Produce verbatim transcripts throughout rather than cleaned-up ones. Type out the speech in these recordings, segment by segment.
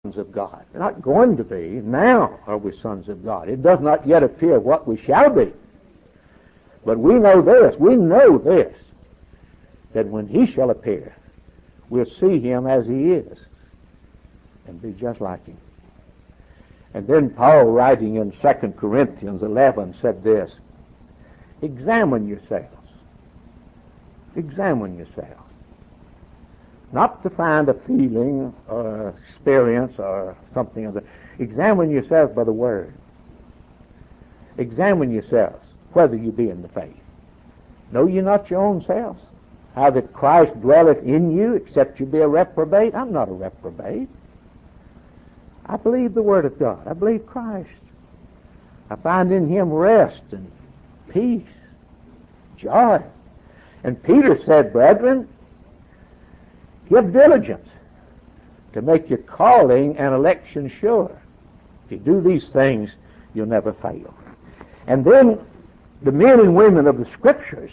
sons of God. We're not going to be. Now are we sons of God. It does not yet appear what we shall be. But we know this, we know this, that when He shall appear, we'll see Him as He is and be just like Him. And then Paul, writing in Second Corinthians eleven, said this, examine yourselves. Examine yourselves. Not to find a feeling or experience or something other. Examine yourselves by the Word. Examine yourselves whether you be in the faith. Know ye not your own selves, how that Christ dwelleth in you, except you be a reprobate? I'm not a reprobate. I believe the Word of God. I believe Christ. I find in Him rest and peace, joy. And Peter said, brethren, give diligence to make your calling and election sure. If you do these things, you'll never fail. And then the men and women of the Scriptures,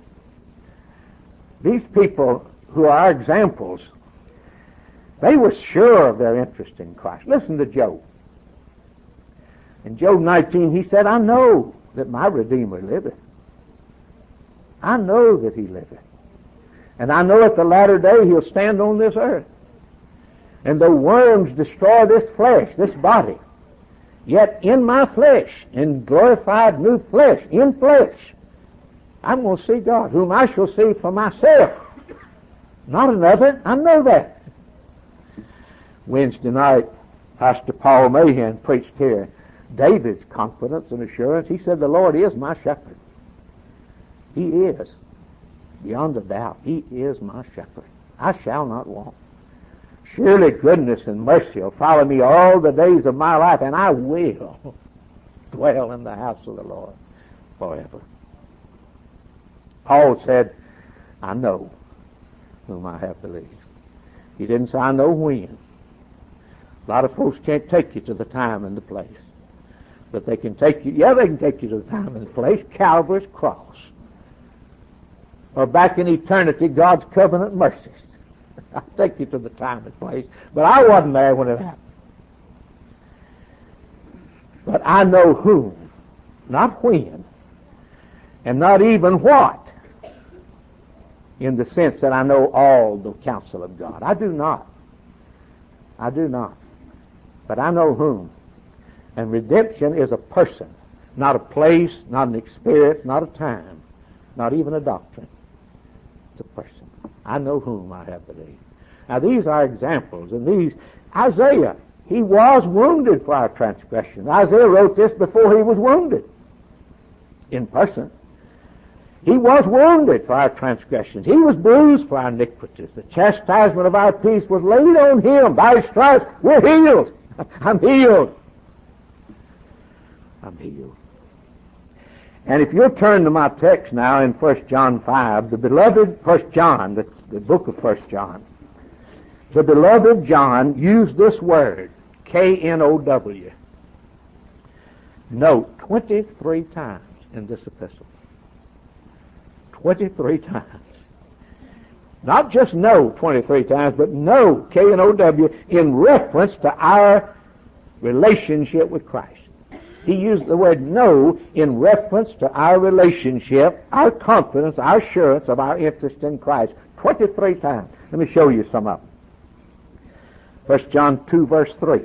these people who are examples, they were sure of their interest in Christ. Listen to Job. In Job nineteen, he said, I know that my Redeemer liveth. I know that He liveth. And I know at the latter day He'll stand on this earth. And though worms destroy this flesh, this body, yet in my flesh, in glorified new flesh, in flesh, I'm going to see God, whom I shall see for myself. Not another. I know that. Wednesday night, Pastor Paul Mahan preached here David's confidence and assurance. He said, the Lord is my shepherd. He is. Beyond a doubt, He is my shepherd. I shall not want. Surely goodness and mercy will follow me all the days of my life, and I will dwell in the house of the Lord forever. Paul said, I know whom I have believed. He didn't say, I know when. A lot of folks can't take you to the time and the place. But they can take you, yeah, they can take you to the time and the place, Calvary's cross. Or back in eternity, God's covenant mercies. I'll take you to the time and place. But I wasn't there when it happened. But I know whom, not when, and not even what, in the sense that I know all the counsel of God. I do not. I do not. But I know whom. And redemption is a person, not a place, not an experience, not a time, not even a doctrine. It's a person. I know whom I have believed. Now these are examples, and these, Isaiah, he was wounded for our transgressions. Isaiah wrote this before he was wounded in person. He was wounded for our transgressions. He was bruised for our iniquities. The chastisement of our peace was laid on Him. By His stripes we're healed. I'm healed. I'm healed. And if you'll turn to my text now in First John five, the beloved First John, the, the book of First John, the beloved John used this word, K N O W. Note, twenty-three times in this epistle. twenty-three times. Not just know twenty-three times, but know, K N O W, in reference to our relationship with Christ. He used the word know in reference to our relationship, our confidence, our assurance of our interest in Christ. twenty-three times. Let me show you some of them. First John two, verse three.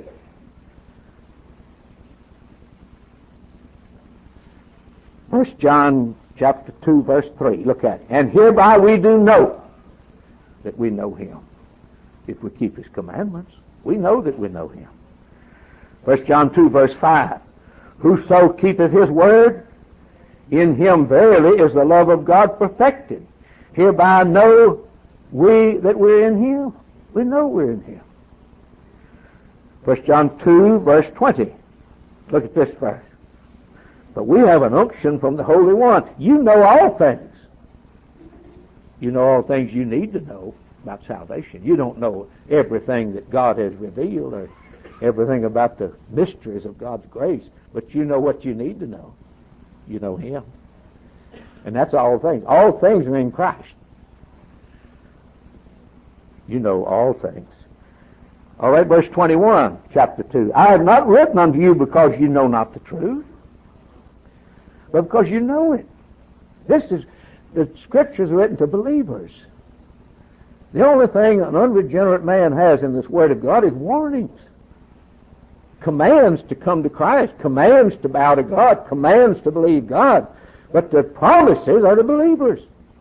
First John chapter two, verse three. Look at it. And hereby we do know that we know Him. If we keep His commandments, we know that we know Him. First John two, verse five. Whoso keepeth His word, in him verily is the love of God perfected. Hereby know we that we're in Him. We know we're in Him. First John two, verse twenty. Look at this verse. But we have an unction from the Holy One. You know all things. You know all things you need to know about salvation. You don't know everything that God has revealed or everything about the mysteries of God's grace, but you know what you need to know. You know Him. And that's all things. All things are in Christ. You know all things. All right, verse twenty-one, chapter two. I have not written unto you because you know not the truth, but because you know it. This is, the Scriptures are written to believers. The only thing an unregenerate man has in this Word of God is warnings. Commands to come to Christ, commands to bow to God, commands to believe God. But the promises are to believers.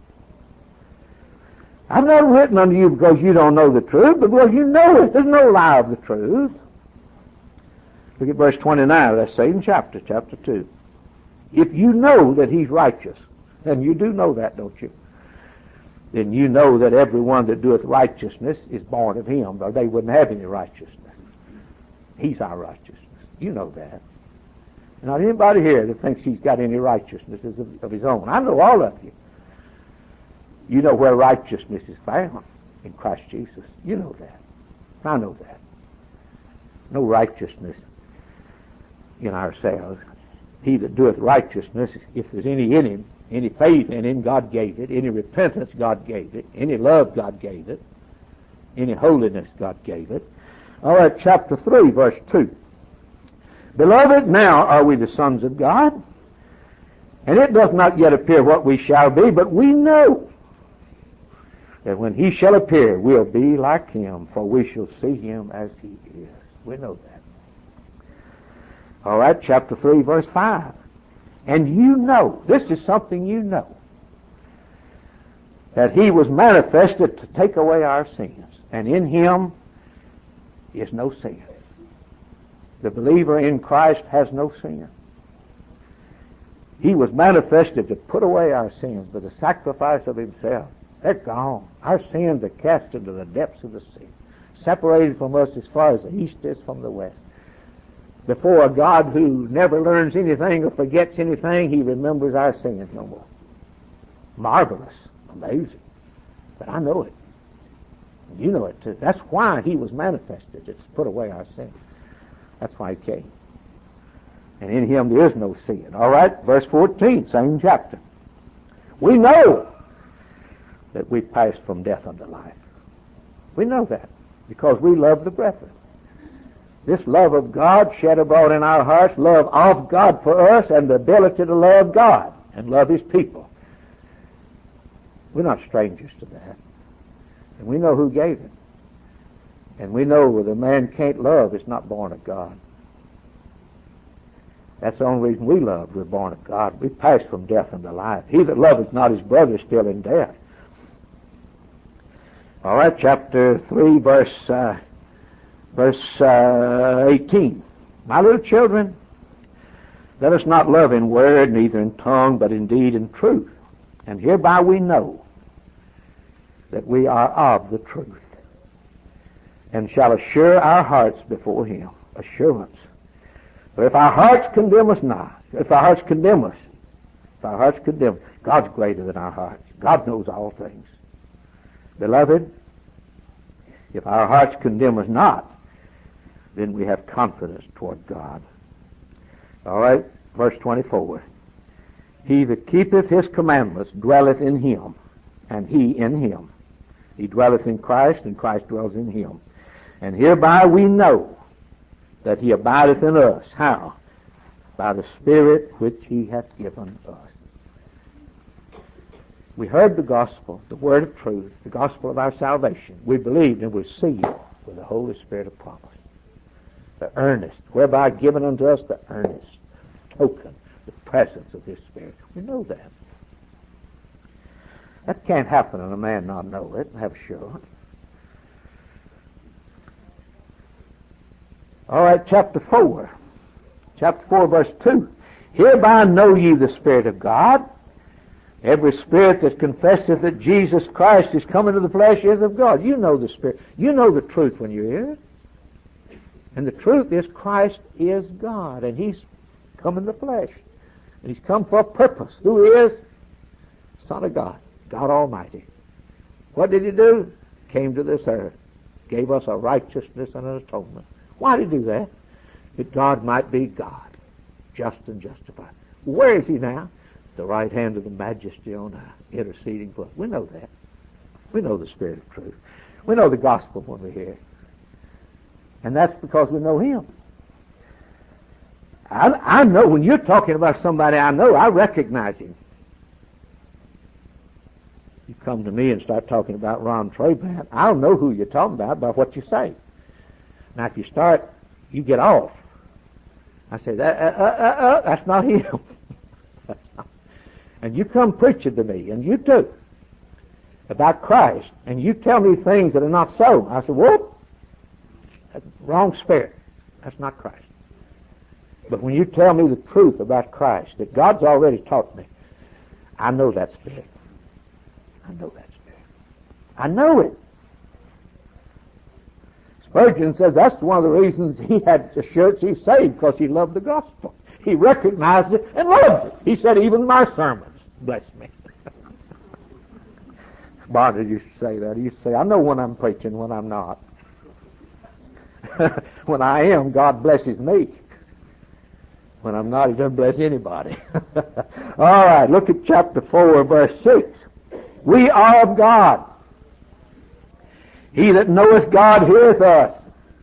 I've not written unto you because you don't know the truth, but because you know it. There's no lie of the truth. Look at verse twenty-nine of that same chapter, chapter two. If you know that He's righteous, and you do know that, don't you? Then you know that everyone that doeth righteousness is born of Him, or they wouldn't have any righteousness. He's our righteousness. You know that. Not anybody here that thinks he's got any righteousness of, of his own. I know all of you. You know where righteousness is found in Christ Jesus. You know that. I know that. No righteousness in ourselves. He that doeth righteousness, if there's any in him, any faith in him, God gave it. Any repentance, God gave it. Any love, God gave it. Any holiness, God gave it. All right, chapter three, verse two. Beloved, now are we the sons of God, and it doth not yet appear what we shall be, but we know that when He shall appear, we'll be like Him, for we shall see Him as He is. We know that. All right, chapter three, verse five. And you know, this is something you know, that He was manifested to take away our sins, and in Him is no sin. The believer in Christ has no sin. He was manifested to put away our sins by the sacrifice of Himself. They're gone. Our sins are cast into the depths of the sea, separated from us as far as the east is from the west. Before a God who never learns anything or forgets anything, He remembers our sins no more. Marvelous. Amazing. But I know it. You know it too. That's why He was manifested, to put away our sins. That's why He came. And in Him there is no sin. All right, verse fourteen, same chapter. We know that we passed from death unto life. We know that because we love the brethren. This love of God shed abroad in our hearts, love of God for us, and the ability to love God and love His people. We're not strangers to that. And we know who gave it. And we know that a man can't love is not born of God. That's the only reason we love. We're born of God. We pass from death unto life. He that loveth not his brother is still in death. All right, chapter three, verse uh, verse uh, eighteen. My little children, let us not love in word, neither in tongue, but in deed and truth. And hereby we know that we are of the truth, and shall assure our hearts before Him. Assurance. But if our hearts condemn us not, if our hearts condemn us, if our hearts condemn, God's greater than our hearts. God knows all things. Beloved, if our hearts condemn us not, then we have confidence toward God. All right, verse twenty-four. He that keepeth His commandments dwelleth in Him, and He in him. He dwelleth in Christ, and Christ dwells in him. And hereby we know that He abideth in us. How? By the Spirit which He hath given us. We heard the gospel, the word of truth, the gospel of our salvation. We believed and were sealed with the Holy Spirit of promise. The earnest, whereby given unto us the earnest token, the presence of His Spirit. We know that. That can't happen and a man not know it and have assurance. All right, chapter four. Chapter four, verse two. Hereby know ye the Spirit of God. Every spirit that confesseth that Jesus Christ is come into the flesh is of God. You know the Spirit. You know the truth when you hear it. And the truth is Christ is God, and He's come in the flesh. And He's come for a purpose. Who He is? Son of God, God Almighty. What did He do? Came to this earth, gave us a righteousness and an atonement. Why did He do that? That God might be God, just and justified. Where is He now? The right hand of the Majesty on high, interceding for us. We know that. We know the Spirit of truth. We know the gospel when we hear it. And that's because we know Him. I, I know when you're talking about somebody I know, I recognize him. You come to me and start talking about Ron Trabant, I'll know who you're talking about by what you say. Now, if you start, you get off. I say, that, uh, uh, uh, uh, that's not him. And you come preaching to me, and you do, about Christ, and you tell me things that are not so. I say, whoop, that's wrong spirit. That's not Christ. But when you tell me the truth about Christ, that God's already taught me, I know that spirit. I know that spirit. I know it. Spurgeon says that's one of the reasons he had assurance he's saved, because he loved the gospel. He recognized it and loved it. He said, even my sermons bless me. Barnard used to say that. He used to say, I know when I'm preaching, when I'm not. When I am, God blesses me. When I'm not, He doesn't bless anybody. All right, look at chapter four, verse six. We are of God. He that knoweth God heareth us.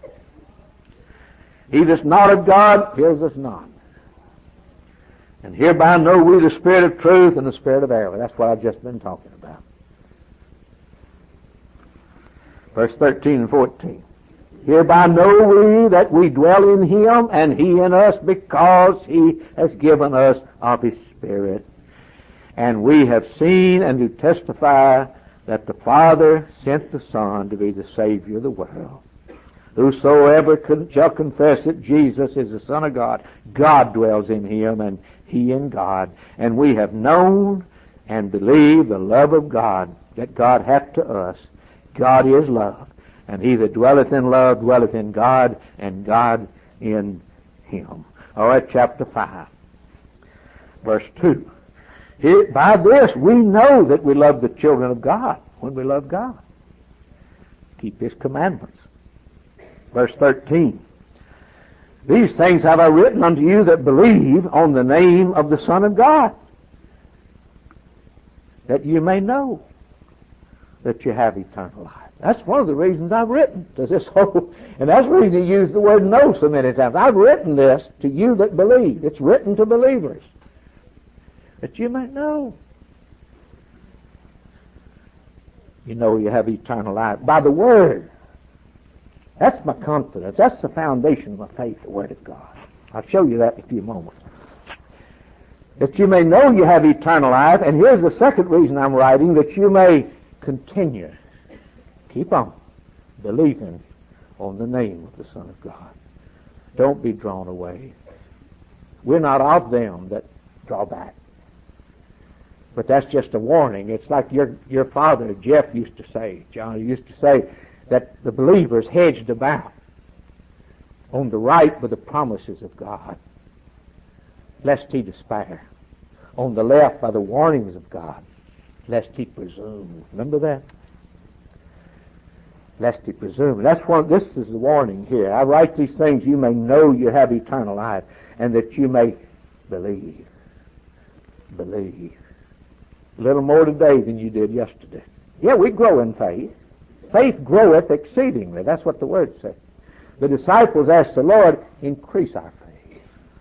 He that's not of God hears us not. And hereby know we the spirit of truth and the spirit of error. That's what I've just been talking about. Verse thirteen and fourteen. Hereby know we that we dwell in Him, and He in us, because He has given us of His Spirit. And we have seen and do testify that the Father sent the Son to be the Savior of the world. Whosoever shall confess that Jesus is the Son of God, God dwells in Him, and He in God. And we have known and believed the love of God that God hath to us. God is love. And he that dwelleth in love dwelleth in God, and God in him. All right, chapter five, verse two. Here, by this we know that we love the children of God, when we love God. Keep His commandments. Verse thirteen. These things have I written unto you that believe on the name of the Son of God, that you may know that you have eternal life. That's one of the reasons I've written to this whole, and that's the reason He used the word know so many times. I've written this to you that believe. It's written to believers, that you might know. You know you have eternal life by the Word. That's my confidence. That's the foundation of my faith, the Word of God. I'll show you that in a few moments. That you may know you have eternal life, and here's the second reason I'm writing, that you may continue. Keep on believing on the name of the Son of God. Don't be drawn away. We're not of them that draw back. But that's just a warning. It's like your your father, Jeff, used to say, John used to say, that the believers hedged about on the right with the promises of God, lest he despair. On the left by the warnings of God, lest he presume. Remember that? Lest he presume. That's one. This is the warning here. I write these things you may know you have eternal life, and that you may believe. Believe. A little more today than you did yesterday. Yeah, we grow in faith. Faith groweth exceedingly. That's what the Word says. The disciples asked the Lord, increase our faith.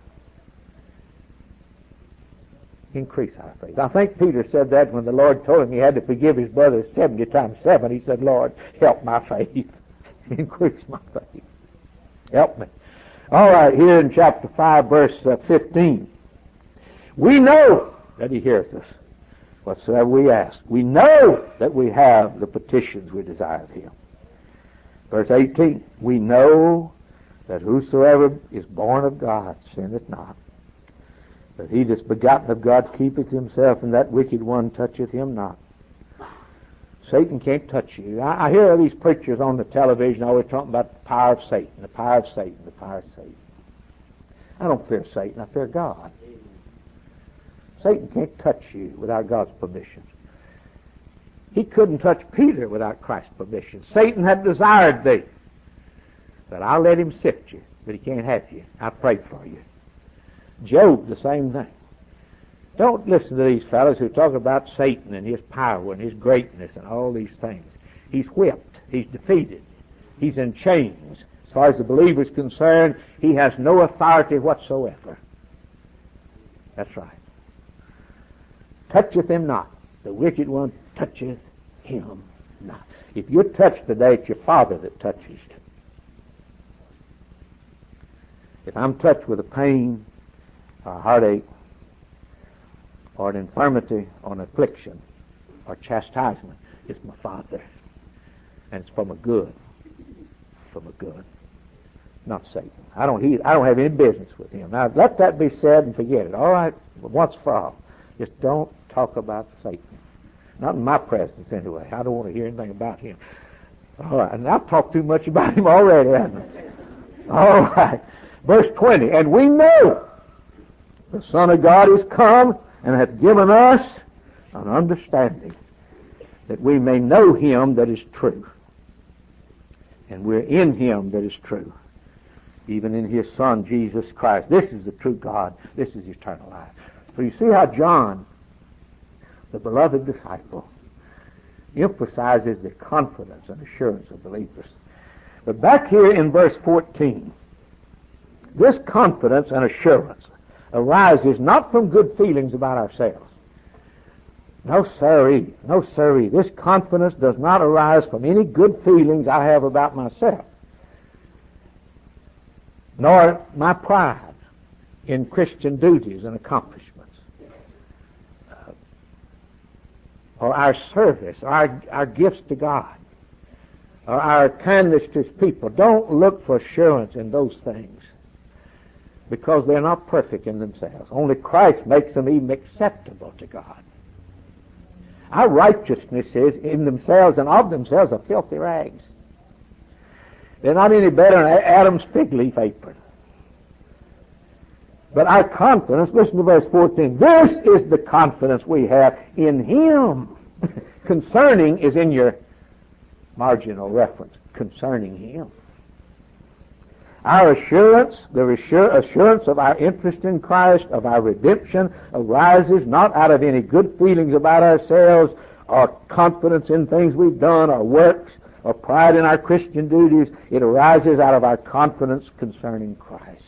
Increase our faith. I think Peter said that when the Lord told him he had to forgive his brothers seventy times seven. He said, Lord, help my faith. Increase my faith. Help me. All right, here in chapter five, verse uh, fifteen. We know that He heareth us whatsoever we ask. We know that we have the petitions we desire of Him. Verse eighteen. We know that whosoever is born of God sinneth not. But he that's begotten of God keepeth himself, and that wicked one toucheth him not. Satan can't touch you. I, I hear these preachers on the television always talking about the power of Satan, the power of Satan, the power of Satan. I don't fear Satan, I fear God. Satan can't touch you without God's permission. He couldn't touch Peter without Christ's permission. Satan had desired thee, but I'll let him sift you, but he can't have you. I prayed for you. Job, the same thing. Don't listen to these fellows who talk about Satan and his power and his greatness and all these things. He's whipped. He's defeated. He's in chains. As far as the believer is concerned, he has no authority whatsoever. That's right. Toucheth him not. The wicked one toucheth him not. If you're touched today, it's your Father that touches you. If I'm touched with a pain, or a heartache, or an infirmity, or an affliction, or chastisement, it's my Father. And it's from a good. From a good. Not Satan. I don't, he, I don't have any business with him. Now, let that be said and forget it. All right? Once for all. Just don't talk about Satan. Not in my presence, anyway. I don't want to hear anything about him. All right. And I've talked too much about him already, haven't I? All right. Verse twenty. And we know the Son of God is come and hath given us an understanding that we may know him that is true. And we're in him that is true, even in his Son, Jesus Christ. This is the true God. This is eternal life. So you see how John, the beloved disciple, emphasizes the confidence and assurance of believers. But back here in verse fourteen, this confidence and assurance arises not from good feelings about ourselves. No, sirree. No, sirree. This confidence does not arise from any good feelings I have about myself, nor my pride in Christian duties and accomplishments, uh, or our service, or our, our gifts to God, or our kindness to his people. Don't look for assurance in those things, because they're not perfect in themselves. Only Christ makes them even acceptable to God. Our righteousnesses in themselves and of themselves are filthy rags. They're not any better than Adam's fig leaf apron. But our confidence, listen to verse fourteen, this is the confidence we have in him. Concerning is in your marginal reference. Concerning him. Our assurance, the assurance of our interest in Christ, of our redemption, arises not out of any good feelings about ourselves, or confidence in things we've done, or works, or pride in our Christian duties. It arises out of our confidence concerning Christ.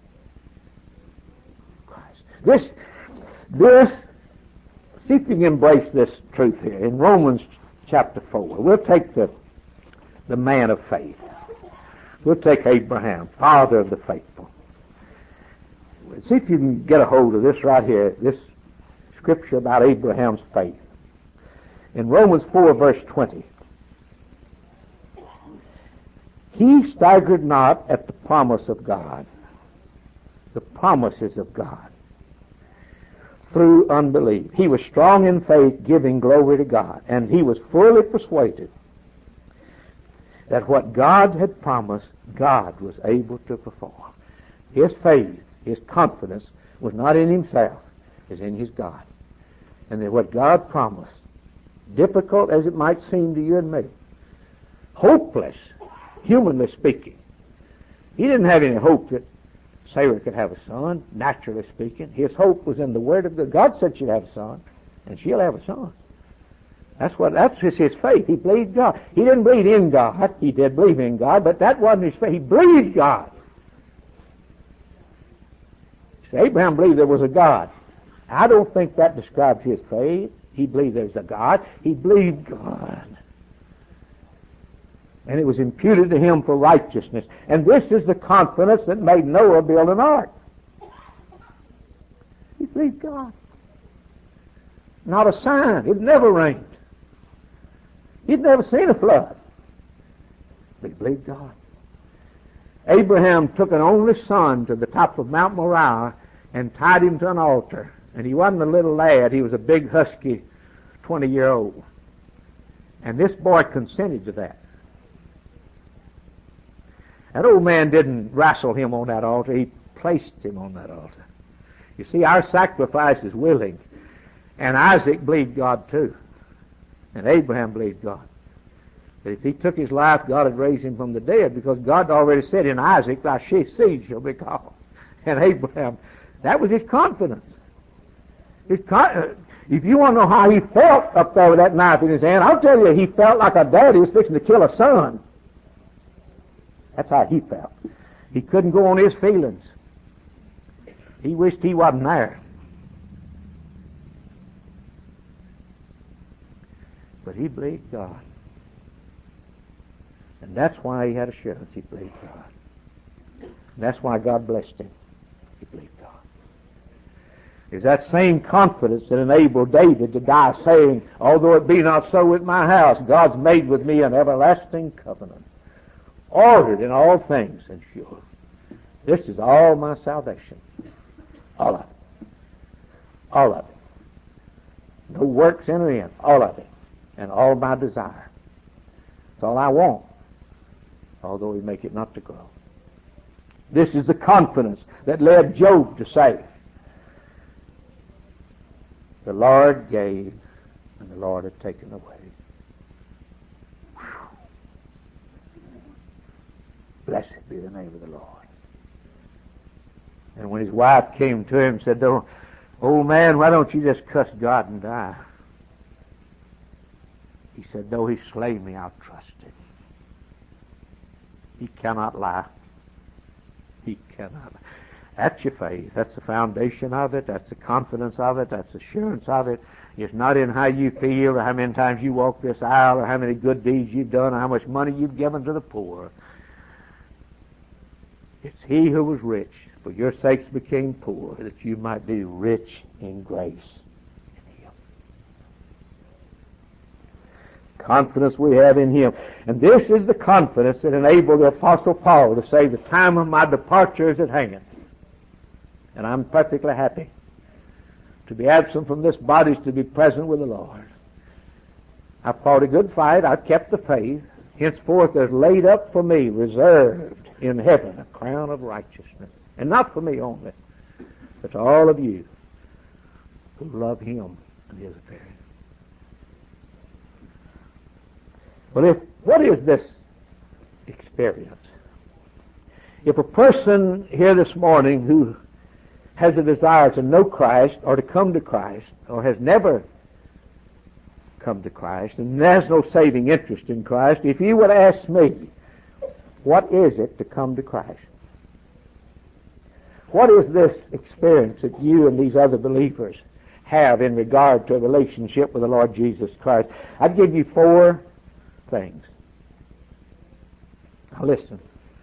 Christ. This, this, see if you can embrace this truth here. In Romans chapter four, we'll take the, the man of faith. We'll take Abraham, father of the faithful. See if you can get a hold of this right here, this scripture about Abraham's faith. In Romans four, verse twenty, he staggered not at the promise of God, the promises of God, through unbelief. He was strong in faith, giving glory to God, and he was fully persuaded that what God had promised, God was able to perform. His faith, his confidence, was not in himself, it was in his God. And that what God promised, difficult as it might seem to you and me, hopeless, humanly speaking. He didn't have any hope that Sarah could have a son, naturally speaking. His hope was in the Word of God. God said she'd have a son, and she'll have a son. That's what, that's just his faith. He believed God. He didn't believe in God. He did believe in God, but that wasn't his faith. He believed God. So Abraham believed there was a God. I don't think that describes his faith. He believed there's a God. He believed God. And it was imputed to him for righteousness. And this is the confidence that made Noah build an ark. He believed God. Not a sign. It never rained. He'd never seen a flood. But he believed God. Abraham took an only son to the top of Mount Moriah and tied him to an altar. And he wasn't a little lad. He was a big, husky, twenty-year-old. And this boy consented to that. That old man didn't wrestle him on that altar. He placed him on that altar. You see, our sacrifice is willing. And Isaac believed God too. And Abraham believed God. That if he took his life, God would raise him from the dead, because God already said in Isaac, thy seed shall be called. And Abraham, that was his confidence. His con- if you want to know how he felt up there with that knife in his hand, I'll tell you, he felt like a daddy was fixing to kill a son. That's how he felt. He couldn't go on his feelings. He wished he wasn't there. But he believed God. And that's why he had assurance. He believed God. And that's why God blessed him. He believed God. It's that same confidence that enabled David to die, saying, although it be not so with my house, God's made with me an everlasting covenant, ordered in all things and sure. This is all my salvation. All of it. All of it. No works enter in. All of it. And all my desire. It's all I want, although he make it not to grow. This is the confidence that led Job to say, the Lord gave, and the Lord had taken away. Whew. Blessed be the name of the Lord. And when his wife came to him and said, oh, old man, why don't you just cuss God and die? He said, though he slay me, I'll trust him. He cannot lie. He cannot lie. That's your faith. That's the foundation of it. That's the confidence of it. That's the assurance of it. It's not in how you feel or how many times you walk this aisle or how many good deeds you've done or how much money you've given to the poor. It's he who was rich, for your sakes became poor, that you might be rich in grace in him. Confidence we have in him. And this is the confidence that enabled the Apostle Paul to say, the time of my departure is at hand. And I'm perfectly happy. To be absent from this body is to be present with the Lord. I've fought a good fight. I've kept the faith. Henceforth there's laid up for me, reserved in heaven, a crown of righteousness. And not for me only, but to all of you who love him and his affairs. Well, if, what is this experience? If a person here this morning who has a desire to know Christ or to come to Christ or has never come to Christ and has no saving interest in Christ, if you would ask me, what is it to come to Christ? What is this experience that you and these other believers have in regard to a relationship with the Lord Jesus Christ? I'd give you four things. Now listen.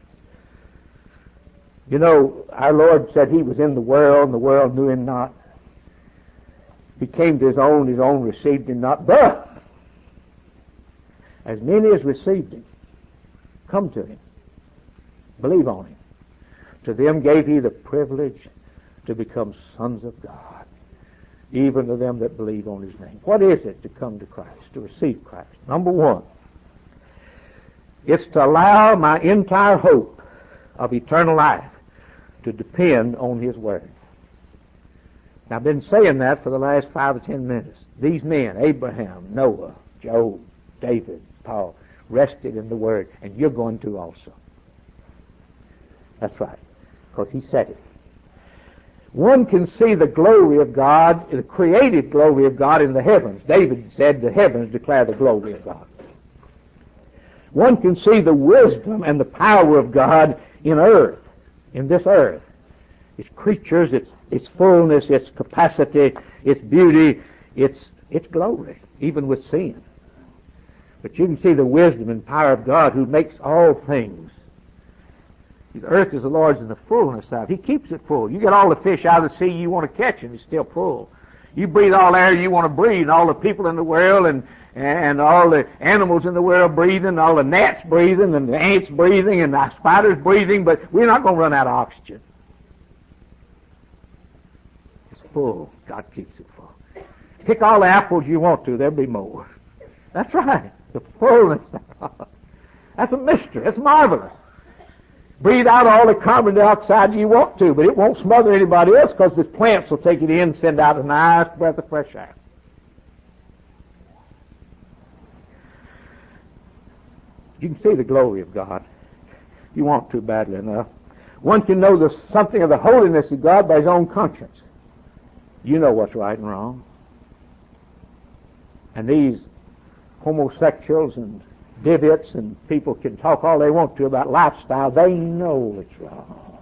You know, our Lord said he was in the world, and the world knew him not. He came to his own, his own received him not. But as many as received him, come to him, believe on him. To them gave he the privilege to become sons of God, even to them that believe on his name. What is it to come to Christ, to receive Christ? Number one, it's to allow my entire hope of eternal life to depend on his word. Now, I've been saying that for the last five or ten minutes. These men, Abraham, Noah, Job, David, Paul, rested in the word, and you're going to also. That's right, because he said it. One can see the glory of God, the created glory of God in the heavens. David said the heavens declare the glory of God. One can see the wisdom and the power of God in earth, in this earth. Its creatures, its its fullness, its capacity, its beauty, its its glory, even with sin. But you can see the wisdom and power of God who makes all things. The earth is the Lord's and the fullness of it. He keeps it full. You get all the fish out of the sea you want to catch, and it's still full. You breathe all the air you want to breathe, and all the people in the world and and all the animals in the world breathing, all the gnats breathing, and the ants breathing, and the spiders breathing, but we're not going to run out of oxygen. It's full. God keeps it full. Pick all the apples you want to, there'll be more. That's right. The fullness of God. That's a mystery. It's marvelous. Breathe out all the carbon dioxide you want to, but it won't smother anybody else because the plants will take it in and send out a nice breath of fresh air. You can see the glory of God. You want to badly enough. One can know the, something of the holiness of God by his own conscience. You know what's right and wrong. And these homosexuals and divots and people can talk all they want to about lifestyle. They know it's wrong.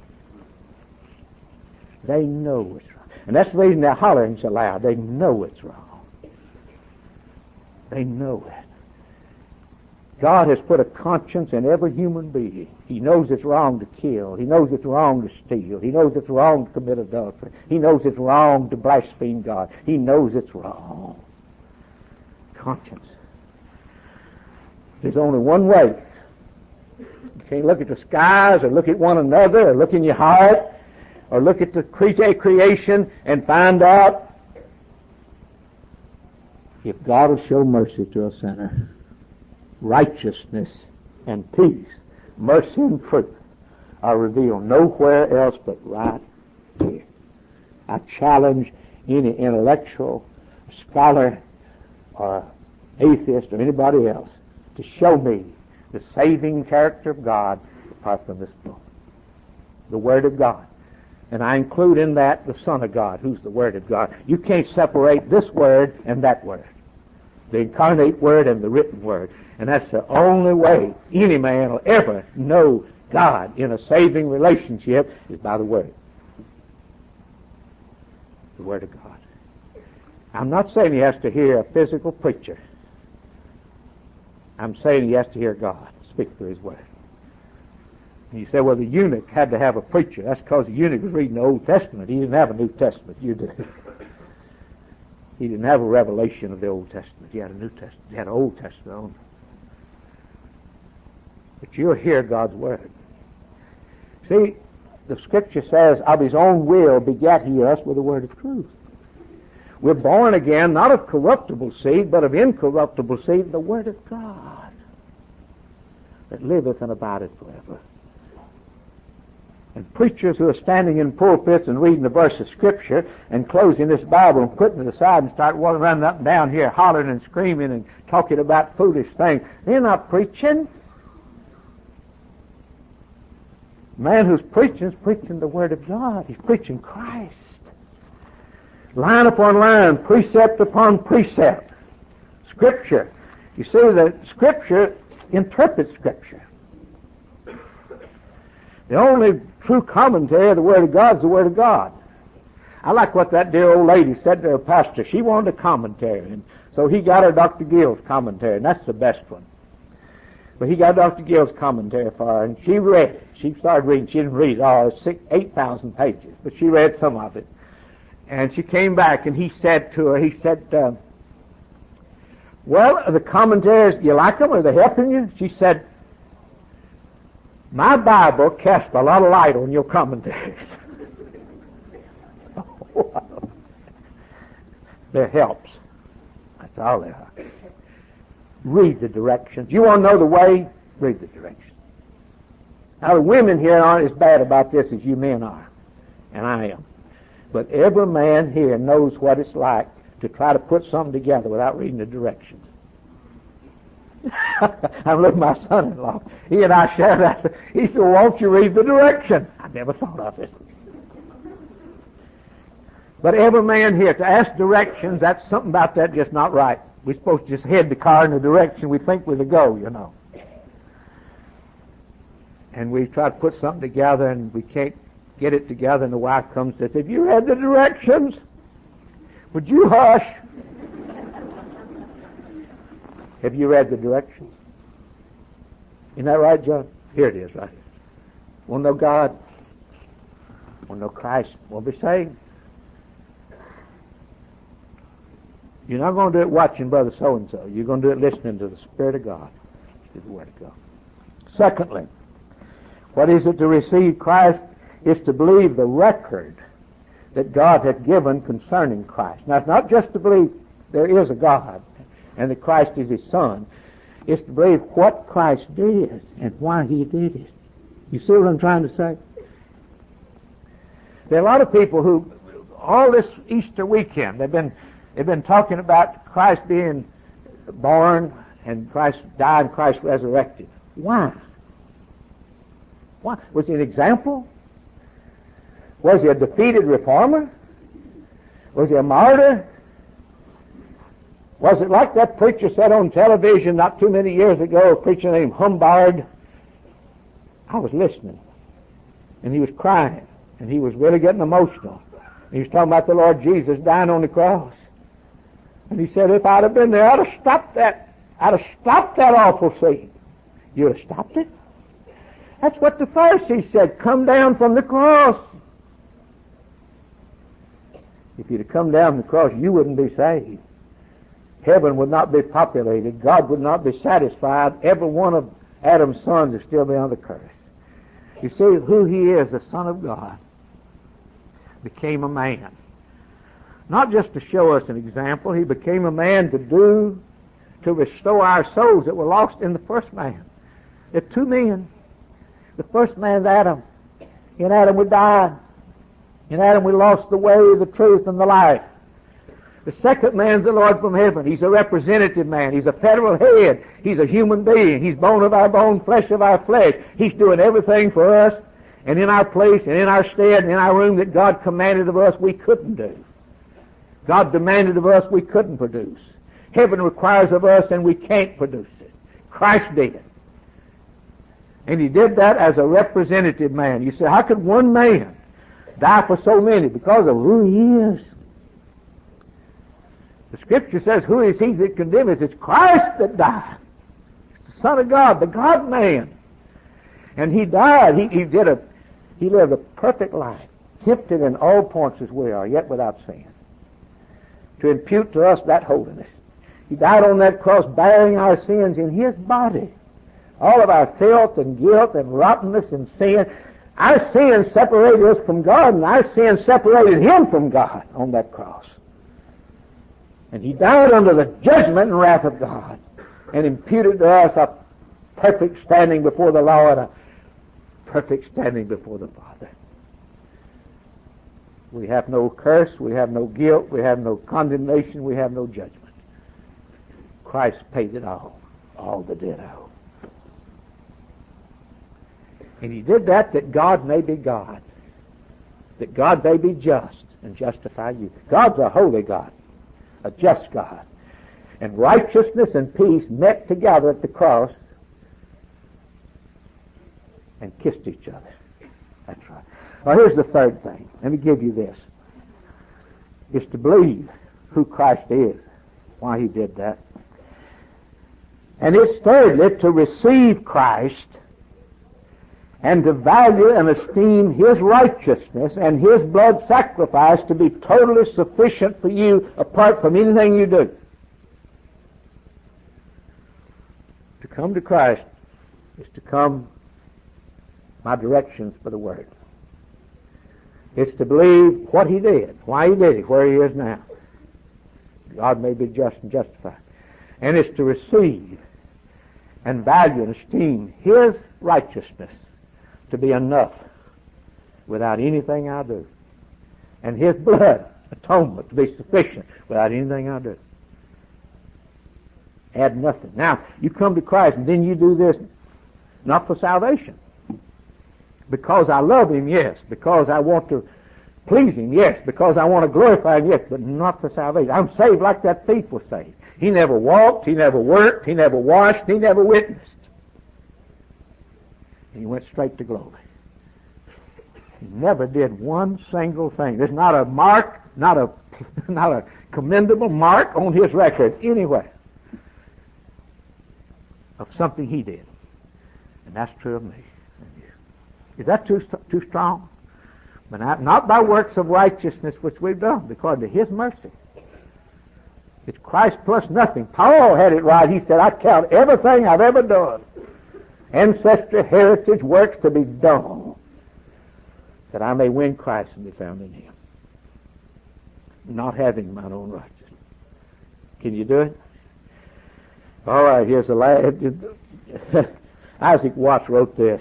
They know it's wrong. And that's the reason they're hollering so loud. They know it's wrong. They know it. God has put a conscience in every human being. He knows it's wrong to kill. He knows it's wrong to steal. He knows it's wrong to commit adultery. He knows it's wrong to blaspheme God. He knows it's wrong. Conscience. There's only one way. You can't look at the skies or look at one another or look in your heart or look at the creation and find out if God will show mercy to a sinner. Righteousness and peace, mercy and truth are revealed nowhere else but right here. I challenge any intellectual, scholar, or atheist, or anybody else to show me the saving character of God apart from this book. The Word of God. And I include in that the Son of God, who's the Word of God. You can't separate this Word and that Word. The incarnate Word and the written Word. And that's the only way any man will ever know God in a saving relationship is by the Word. The Word of God. I'm not saying he has to hear a physical preacher. I'm saying he has to hear God speak through His Word. And you say, well, the eunuch had to have a preacher. That's because the eunuch was reading the Old Testament. He didn't have a New Testament. You did. He didn't have a revelation of the Old Testament. He had a New Testament. He had an Old Testament only. But you'll hear God's Word. See, the Scripture says, of His own will begat He us with the Word of truth. We're born again, not of corruptible seed, but of incorruptible seed, the Word of God, that liveth and abideth forever. And preachers who are standing in pulpits and reading the verse of Scripture and closing this Bible and putting it aside and start running up and down here hollering and screaming and talking about foolish things, they're not preaching. The man who's preaching is preaching the Word of God. He's preaching Christ. Line upon line, precept upon precept. Scripture. You see, the Scripture interprets Scripture. The only true commentary of the Word of God is the Word of God. I like what that dear old lady said to her pastor. She wanted a commentary, and so he got her Doctor Gill's commentary, and that's the best one. But he got Doctor Gill's commentary for her, and she read it. She started reading. She didn't read all six, eight thousand pages, but she read some of it. And she came back, and he said to her, he said, uh, well, the commentaries, you like them? Are they helping you? She said, my Bible casts a lot of light on your commentaries. They're helps. That's all they are. Read the directions. You want to know the way? Read the directions. Now, the women here aren't as bad about this as you men are, and I am. But every man here knows what it's like to try to put something together without reading the directions. I'm looking at my son-in-law. He and I share that. He said, well, won't you read the direction? I never thought of it. But every man here, to ask directions, that's something about that just not right. We're supposed to just head the car in the direction we think we're to go, you know. And we try to put something together, and we can't get it together, and the wife comes and says, have you read the directions? Would you hush? Have you read the directions? Isn't that right, John? Here it is, right here. Want to know God? Want to know Christ? Want to be saved? You're not going to do it watching Brother so-and-so. You're going to do it listening to the Spirit of God, to the Word of God. Secondly, what is it to receive Christ? Is to believe the record that God had given concerning Christ. Now, it's not just to believe there is a God and that Christ is His Son. It's to believe what Christ did and why He did it. You see what I'm trying to say? There are a lot of people who, all this Easter weekend, they've been they've been talking about Christ being born and Christ died and Christ resurrected. Why? Why? Was he an example? Was he a defeated reformer? Was he a martyr? Was it like that preacher said on television not too many years ago, a preacher named Humbard? I was listening, and he was crying, and he was really getting emotional. And he was talking about the Lord Jesus dying on the cross. And he said, if I'd have been there, I'd have stopped that. I'd have stopped that awful scene. You'd have stopped it? That's what the Pharisees said. Come down from the cross. If you'd have come down from the cross, you wouldn't be saved. Heaven would not be populated. God would not be satisfied. Every one of Adam's sons would still be under curse. You see, who he is, the Son of God, became a man. Not just to show us an example. He became a man to do, to restore our souls that were lost in the first man. There are two men. The first man's Adam. In Adam we died. In Adam we lost the way, the truth, and the life. The second man's the Lord from heaven. He's a representative man. He's a federal head. He's a human being. He's bone of our bone, flesh of our flesh. He's doing everything for us and in our place and in our stead and in our room that God commanded of us we couldn't do. God demanded of us we couldn't produce. Heaven requires of us and we can't produce it. Christ did. And he did that as a representative man. You say, how could one man die for so many? Because of who he is. The Scripture says, who is he that condemneth? It's Christ that died. It's the Son of God, the God-man. And he died. He, he did a, he lived a perfect life, tempted in all points as we are, yet without sin, to impute to us that holiness. He died on that cross bearing our sins in his body. All of our filth and guilt and rottenness and sin. Our sin separated us from God, and our sin separated him from God on that cross. And he died under the judgment and wrath of God and imputed to us a perfect standing before the Lord, a perfect standing before the Father. We have no curse, we have no guilt, we have no condemnation, we have no judgment. Christ paid it all, all the debt owed. And he did that that God may be God, that God may be just and justify you. God's a holy God, a just God. And righteousness and peace met together at the cross and kissed each other. That's right. Well, here's the third thing. Let me give you this. It's to believe who Christ is, why he did that. And it's thirdly to receive Christ and to value and esteem his righteousness and his blood sacrifice to be totally sufficient for you apart from anything you do. To come to Christ is to come my directions for the Word. It's to believe what he did, why he did it, where he is now. God may be just and justified. And it's to receive and value and esteem his righteousness to be enough without anything I do. And his blood, atonement, to be sufficient without anything I do. Add nothing. Now, you come to Christ and then you do this not for salvation. Because I love him, yes. Because I want to please him, yes. Because I want to glorify him, yes. But not for salvation. I'm saved like that thief was saved. He never walked, he never worked, he never washed, he never witnessed. He went straight to glory. He never did one single thing. There's not a mark, not a not a commendable mark on his record anywhere of something he did. And that's true of me. Is that too too strong? But not, not by works of righteousness which we've done, according to his mercy. It's Christ plus nothing. Paul had it right. He said, I count everything I've ever done, ancestry, heritage, works to be done, that I may win Christ and be found in him, not having mine own righteousness. Can you do it? All right, here's the last. Isaac Watts wrote this.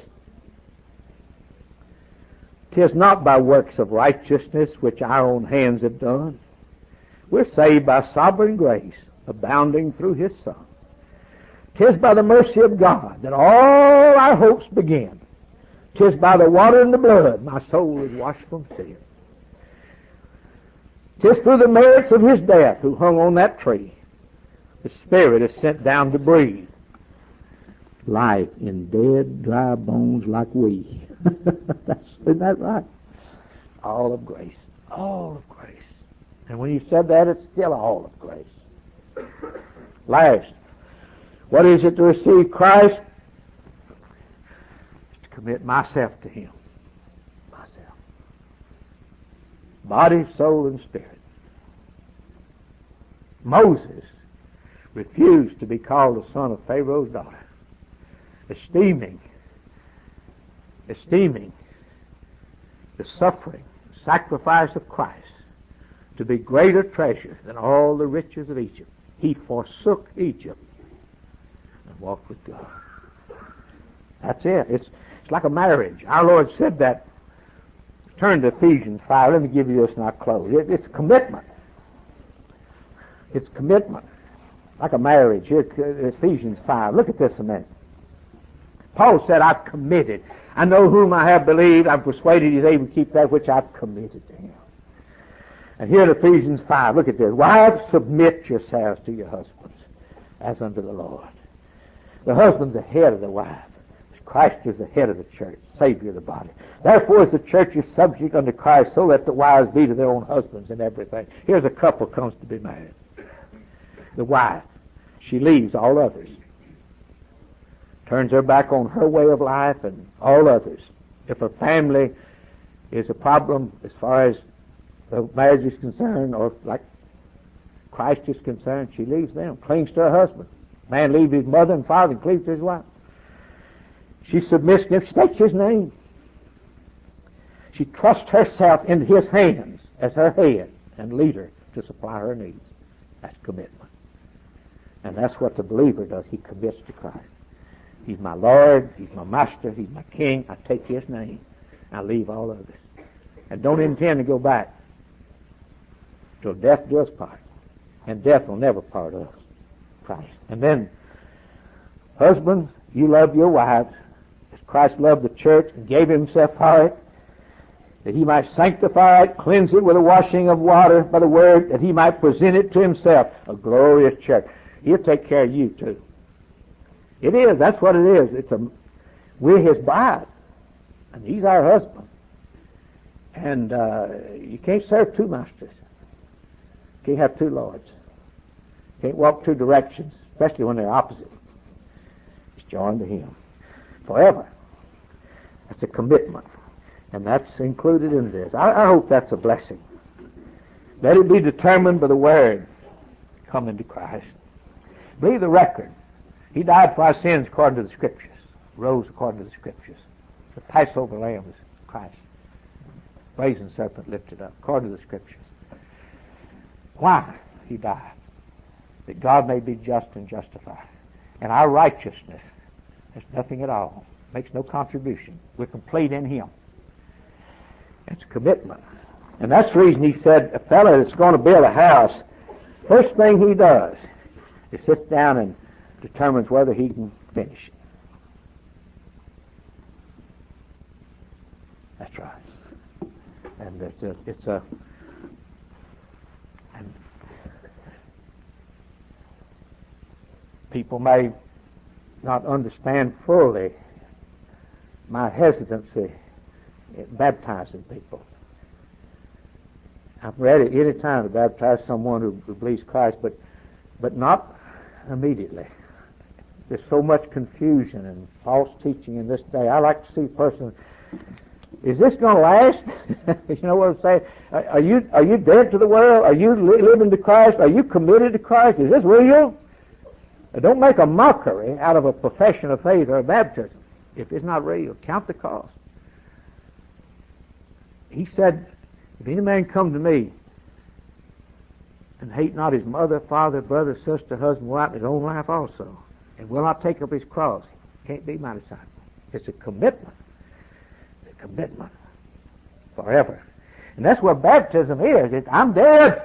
"'Tis not by works of righteousness which our own hands have done. We're saved by sovereign grace, abounding through his Son. 'Tis by the mercy of God that all our hopes begin. 'Tis by the water and the blood my soul is washed from sin. 'Tis through the merits of his death who hung on that tree The Spirit is sent down to breathe life in dead, dry bones like we. That's, isn't that right? All of grace. All of grace. And when you said that, it's still all of grace. Last, what is it to receive Christ? It's to commit myself to Him. Myself. Body, soul, and spirit. Moses refused to be called the son of Pharaoh's daughter, esteeming, esteeming the suffering, sacrifice of Christ to be greater treasure than all the riches of Egypt. He forsook Egypt and walked with God. That's it. It's, it's like a marriage. Our Lord said that. Turn to Ephesians five. Let me give you this and I'll close. It, it's commitment. It's commitment. Like a marriage. Here, Ephesians five. Look at this a minute. Paul said, I've committed. I know whom I have believed. I'm persuaded He's able to keep that which I've committed to Him. And here in Ephesians five, look at this. Wives, submit yourselves to your husbands as unto the Lord. The husband's the head of the wife. Christ is the head of the church, Savior of the body. Therefore, as the church is subject unto Christ, so let the wives be to their own husbands in everything. Here's a couple comes to be married. The wife, she leaves all others. Turns her back on her way of life and all others. If her family is a problem as far as the marriage is concerned, or like Christ is concerned, she leaves them, clings to her husband. Man leaves his mother and father and cleaves to his wife. She submits to him. She takes his name. She trusts herself into his hands as her head and leader to supply her needs. That's commitment. And that's what the believer does. He commits to Christ. He's my Lord. He's my Master. He's my King. I take His name. I leave all others. And don't intend to go back till death do us part. And death will never part us. Christ. And then, husbands, you love your wives as Christ loved the church and gave Himself for it, that He might sanctify it, cleanse it with a washing of water by the Word, that He might present it to Himself, a glorious church. He'll take care of you too. It is. That's what it is. It's a, we're His bride, and He's our husband. And uh, you can't serve two masters. You can't have two lords. You can't walk two directions, especially when they're opposite. It's joined to Him forever. That's a commitment, and that's included in this. I, I hope that's a blessing. Let it be determined by the Word. Come into Christ. Believe the record. He died for our sins according to the Scriptures. Rose according to the Scriptures. The Passover lamb was Christ. Brazen serpent lifted up according to the Scriptures. Why He died? That God may be just and justified. And our righteousness has nothing at all. Makes no contribution. We're complete in Him. It's commitment. And that's the reason He said a fellow that's going to build a house, first thing he does is sits down and determines whether he can finish it. That's right. And it's a, it's a and people may not understand fully my hesitancy in baptizing people. I'm ready any time to baptize someone who, who believes Christ, but but not immediately. There's so much confusion and false teaching in this day. I like to see a person, is this going to last? You know what I'm saying? Are, are you are you dead to the world? Are you li- living to Christ? Are you committed to Christ? Is this real? Don't make a mockery out of a profession of faith or a baptism if it's not real. Count the cost. He said, if any man come to me and hate not his mother, father, brother, sister, husband, wife, his own life also, and will not take up his cross, he can't be my disciple. It's a commitment. It's a commitment forever. And that's what baptism is. It's, I'm dead.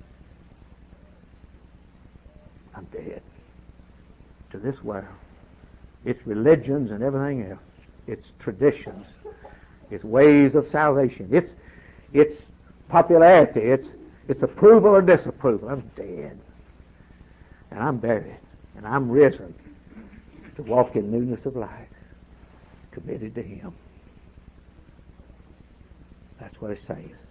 I'm dead to this world. It's religions and everything else. It's traditions. It's ways of salvation. It's it's popularity. It's it's approval or disapproval. I'm dead. and I'm buried, and I'm risen to walk in newness of life, committed to Him. That's what it says.